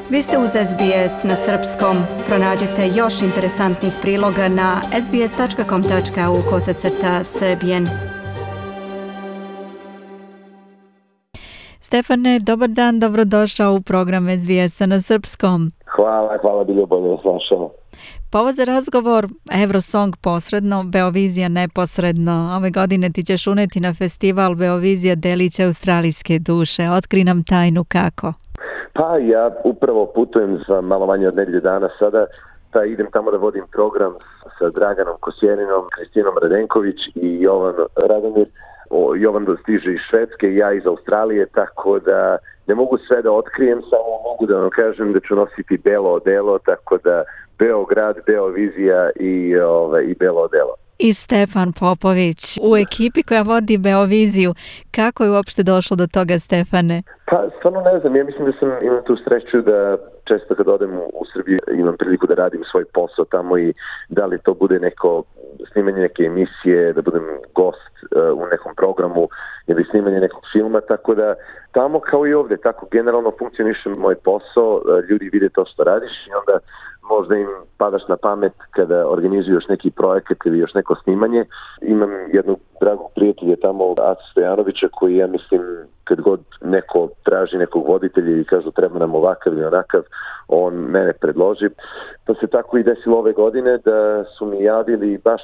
Vi ste uz SBS na srpskom. Pronađite još interesantnih priloga na sbs.com.au/srbijen. Stefane, dobar dan, dobrodošao u program SBS-a na srpskom. Hvala Biljo, bolje vas našao. Povod za razgovor, Eurosong posredno, Beovizija neposredno. Ove godine ti ćeš uneti na festival Beovizija delić australijske duše. Otkri nam tajnu kako. Pa ja upravo putujem za malo manje od nedelje dana sada, idem tamo da vodim program sa Draganom Kosjerinom, Kristinom Radenković i Jovan Radomir. Jovan stiže iz Švedske, ja iz Australije, tako da ne mogu sve da otkrijem, samo mogu da vam kažem da ću nositi belo odelo, tako da Beograd, Beovizija i belo odelo. I Stefan Popović u ekipi koja vodi Beoviziju. Kako je uopšte došlo do toga, Stefane? Pa, stvarno ne znam. Ja mislim da imam tu sreću da često kad odem u Srbiju imam priliku da radim svoj posao tamo i da li to bude neko snimanje neke emisije, da budem gost u nekom programu ili snimanje nekog filma, tako da tamo kao i ovde, tako generalno funkcioniše moj posao, ljudi vide to što radiš i onda možda im padaš na pamet kada organizuješ neki projekat ili još neko snimanje. Imam jednog dragog prijatelja tamo, Aca Stojanovića, koji ja mislim kad god neko traži nekog voditelja i kažu treba nam ovakav ili onakav, on mene predloži. To se tako i desilo ove godine da su mi javili baš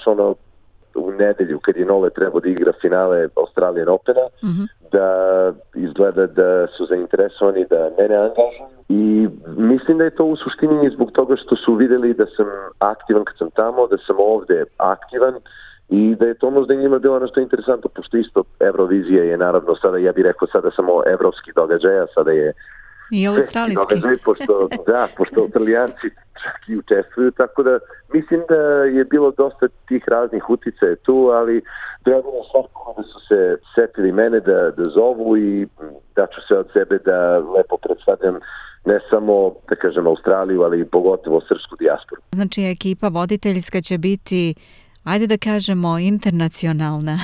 u nedelju kad je Nole trebao da igra finale Australian Opena, da izgleda da su zainteresovani da mene angažuju. I mislim da je to u suštini zbog toga što su vidjeli da sam aktivan kad sam tamo, da sam ovde aktivan i da je to možda njima bilo nešto interesantno, pošto isto Eurovizija je naravno sada, ja bih rekao sada samo evropski događaj, a sada je i australijski događaj, pošto Australijanci čak i učestvuju, tako da mislim da je bilo dosta tih raznih uticaja tu, ali drago je svakako da su se setili mene da zovu i da ću se od sebe da lepo predstavljam ne samo, da kažem, Australiju, ali i pogotovo srpsku dijasporu. Znači, ekipa voditeljska će biti, ajde da kažemo, internacionalna.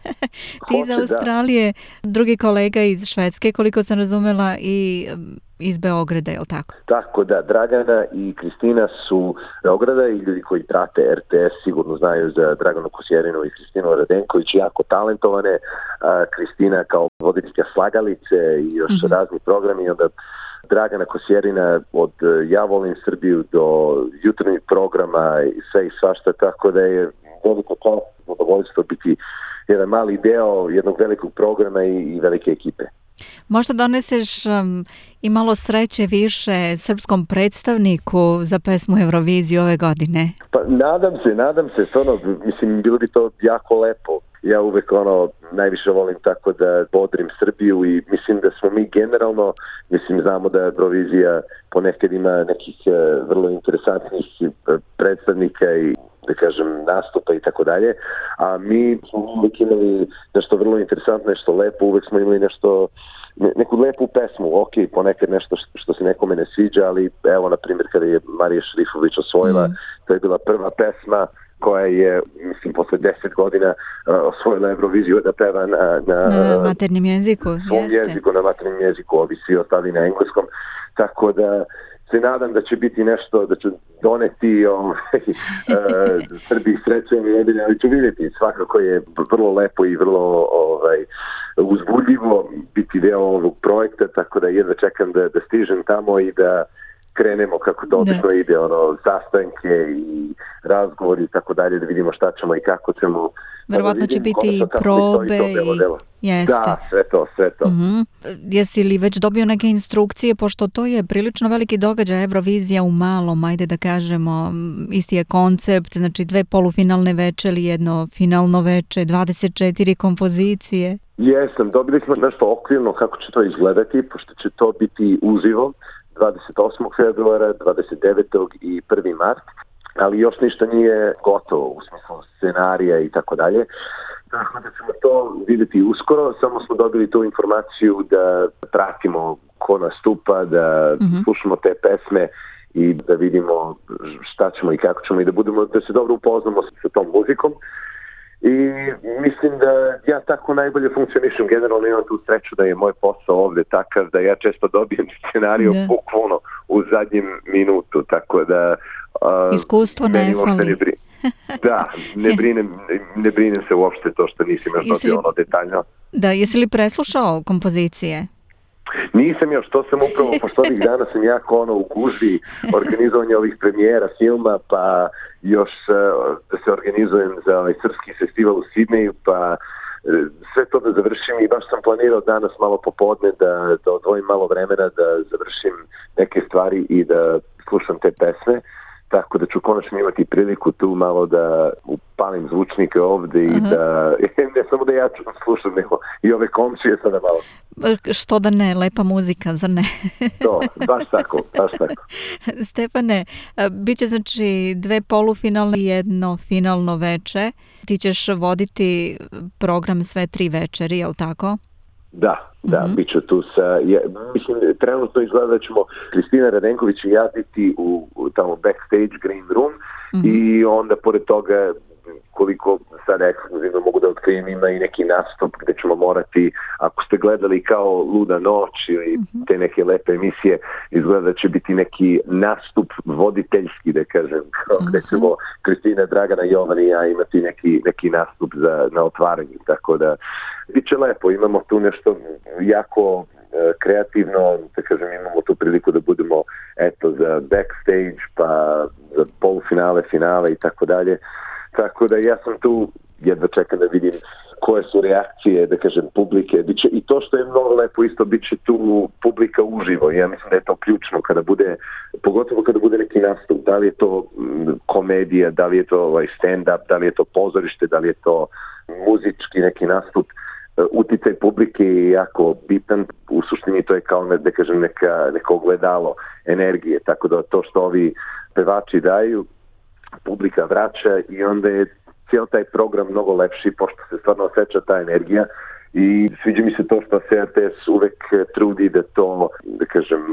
Ti iz Australije, drugi kolega iz Švedske, koliko sam razumela, i iz Beograda, je li tako? Tako da, Dragana i Kristina su Beograda i ljudi koji prate RTS sigurno znaju za Draganu Kosjerinu i Kristinu Radenković, jako talentovane. Kristina kao voditeljka Slagalice i još razni programi, onda Dragana Kosjerina od Ja volim Srbiju do jutarnjih programa i sve i svašta, tako da je veliko čast, zadovoljstvo biti jedan mali deo jednog velikog programa i velike ekipe. Možda doneseš i malo sreće više srpskom predstavniku za pesmu Euroviziju ove godine? Pa nadam se, stvarno, mislim, bilo bi to jako lepo. Ja uvek najviše volim tako da bodrim Srbiju i mislim da smo mi generalno, znamo da Eurovizija ponekad ima nekih vrlo interesantnih predstavnika i da kažem nastupa i tako dalje, a mi smo uvek imali nešto vrlo interesantno, nešto lepo, uvek smo imali neku lepu pesmu, ok, ponekad nešto što se nekome ne sviđa, ali evo, na primjer, kada je Marija Šerifović osvojila, to je bila prva pesma koja je, mislim, posle 10 godina osvojila Euroviziju da peva na maternjem jeziku. Svom jeziku, na maternjem jeziku, ovi svi ostali na engleskom, tako da se nadam da će biti nešto, da ću doneti Srbiji sreće i nedelje, ali ću vidjeti. Svakako je vrlo lepo i vrlo uzbudljivo biti deo ovog projekta, tako da jedva čekam da stižem tamo i da krenemo kako to obično ide, sastanke i razgovori i tako dalje, da vidimo šta ćemo i kako ćemo. Verovatno će biti i probe jeste. Da, sve to. Jesi li već dobio neke instrukcije, pošto to je prilično veliki događaj, Eurovizija u malom, ajde da kažemo, isti je koncept, znači 2 polufinalne veče ili jedno finalno veče, 24 kompozicije. Jesam, dobili smo nešto okvirno kako će to izgledati, pošto će to biti uživo 28. februara, 29. i 1. mart, ali još ništa nije gotovo u smislu scenarija i tako dalje. Tako da ćemo to vidjeti uskoro, samo smo dobili tu informaciju da pratimo ko nastupa, da slušamo te pesme i da vidimo šta ćemo i kako ćemo i da se dobro upoznamo sa tom muzikom. I mislim da ja tako najbolje funkcionišem. Generalno imam tu sreću da je moj posao ovde takav da ja često dobijem scenariju bukvalno u zadnjem minutu, tako da iskustvo ne fali. Da, ne brinem se uopšte to što nisam još dobio ono detaljno. Da, jesi li preslušao kompozicije? Nisam još, to sam upravo, pošto ovih dana sam jako u gužvi organizovanja ovih premijera filma, pa još da se organizujem za ovaj srpski festival u Sidneju, pa sve to da završim i baš sam planirao danas malo popodne da odvojim malo vremena da završim neke stvari i da slušam te pesme. Tako da ću konačno imati priliku tu malo da upalim zvučnike ovde i da, ne samo da ja ću slušam, nego i ove komšije sada malo. Što da ne, lepa muzika, zar ne? To, baš tako. Stefane, bit će znači 2 polufinalne i 1 finalno veče. Ti ćeš voditi program sve 3 večeri, je li tako? Da, bit ću tu mislim, trenutno izgleda da ćemo Kristina Radenković i ja biti u tamo backstage green room i onda pored toga koliko sad ekskluzivno mogu da otkrijem ima i neki nastup gde ćemo morati, ako ste gledali kao Luda noć ili te neke lepe emisije, izgleda da će biti neki nastup voditeljski, da kažem, gde ćemo Kristina, Dragana, Jovan i ja imati neki nastup na otvaranju, tako da bit će lepo, imamo tu nešto jako kreativno, da kažem, imamo tu priliku da budemo za backstage, pa za polufinale, finale i tako dalje. Tako da ja sam tu, jedva čekam da vidim koje su reakcije, da kažem, publike. Biće, i to što je mnogo lepo isto, bit će tu publika uživo. Ja mislim da je to ključno kada bude, pogotovo kada bude neki nastup. Da li je to komedija, da li je to stand-up, da li je to pozorište, da li je to muzički neki nastup. Uticaj publike je jako bitan. U suštini to je kao, da kažem, neko ogledalo energije. Tako da to što ovi pevači daju, publika vraća i onda je cijel taj program mnogo lepši pošto se stvarno osjeća ta energija i sviđa mi se to što se RTS uvek trudi da to, da kažem,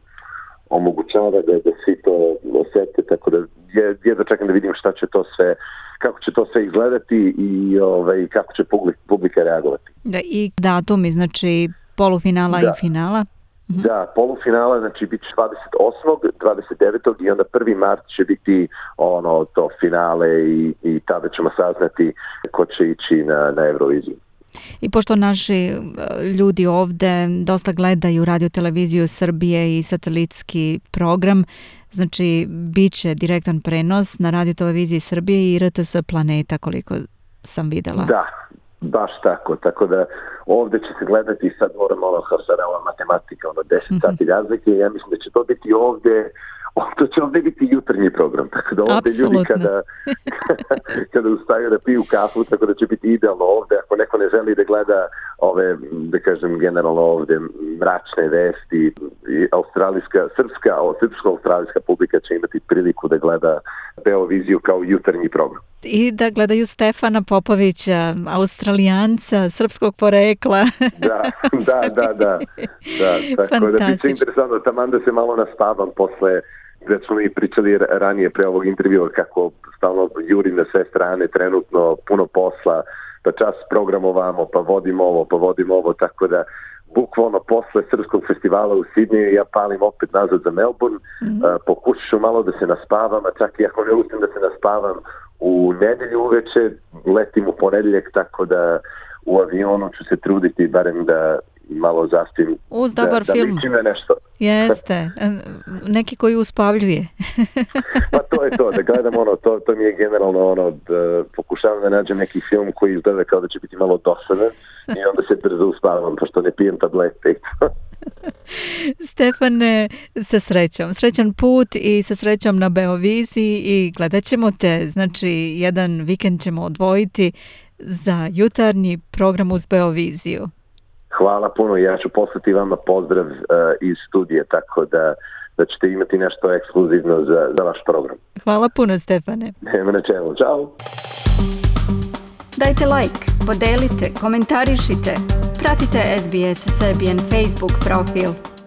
omogućava da svi to osjete, tako da jedva čekam da vidim šta će to sve, kako će to sve izgledati i kako će publika reagovati. Da, i datumi, znači polufinala i finala? Da, polufinala, znači bit će 28. 29. i onda 1. mart će biti to finale i tada ćemo saznati ko će ići na Euroviziju. I pošto naši ljudi ovde dosta gledaju Radio-televiziju Srbije i satelitski program, znači bit će direktan prenos na Radio-televiziji Srbije i RTS Planeta, koliko sam videla. Da, baš tako da ovde će se gledati, sad moramo kao sada ova matematika, 10 sati razlike, ja mislim da će to biti ovde, to će ovde biti jutarnji program, tako da ovde ljudi kada ustaju da piju kafu, tako da će biti idealno ovde, ako neko ne želi da gleda ove, da kažem, generalno ovde mračne vesti, srpsko-australijska publika će imati priliku da gleda Beoviziju kao jutarnji program. I da gledaju Stefana Popovića, Australijanca, srpskog porekla. Da, tako da bit će interesantno, taman da se malo naspavam posle, gde smo mi pričali ranije pre ovog intervjua kako stalno jurim na sve strane, trenutno puno posla, pa čas program ovamo, pa vodim ovo, tako da bukvalno posle srpskog festivala u Sidneju ja palim opet nazad za Melbourne, pokušat ću malo da se naspavam, a čak i ako ne uspem da se naspavam u nedelju uveče, letim u ponedeljak, tako da u avionu ću se truditi barem da malo zaspim. Uz dobar film. Da ličim na nešto. Jeste. Neki koji uspavljuje. Pa to je to, da gledam to mi je generalno da pokušavam da nađem neki film koji izgleda kao da će biti malo dosadan i onda se brzo uspavam, pošto ne pijem tablete. Stefane, sa srećom. Srećan put i sa srećom na Beoviziji i gledat ćemo te. Znači, jedan vikend ćemo odvojiti za jutarnji program uz Beoviziju. Hvala puno, ja ću poslati vama pozdrav iz studije, tako da ćete imati nešto ekskluzivno za vaš program. Hvala puno, Stefane. Nema na čemu, čao. Dajte like, podelite, komentarišite, pratite SBS Serbian Facebook profil.